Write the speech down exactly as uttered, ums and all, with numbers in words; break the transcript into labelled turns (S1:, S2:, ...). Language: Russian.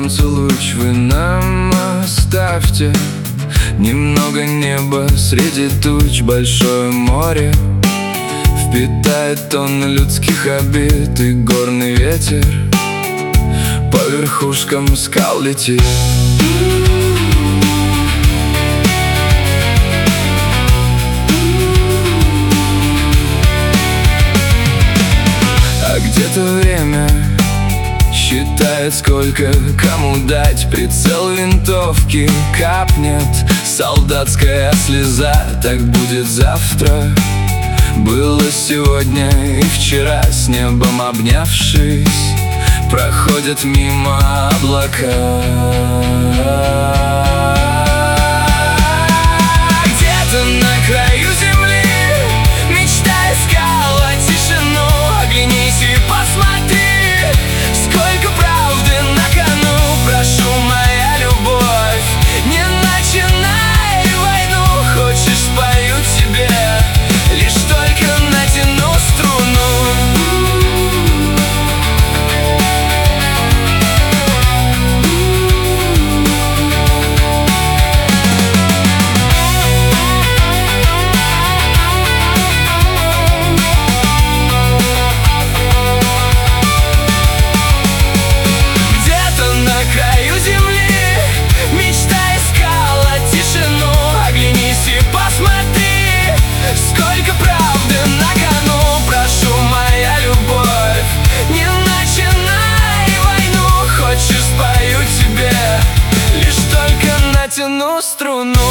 S1: солнца луч вы нам оставьте. Немного неба среди туч, большое море впитает тонны людских обид, и горный ветер по верхушкам скал летит. А где-то время считает, сколько кому дать. Прицел винтовки капнет солдатская слеза. Так будет завтра, было сегодня и вчера. С небом обнявшись, проходят мимо облака. Где-то на краю земли мечта искала тишину. Оглянись и посмотри, сколько правды на кону. Прошу, моя любовь, не начинай войну. Хочешь, спою тебе, лишь только натяну струну. Натяну струну.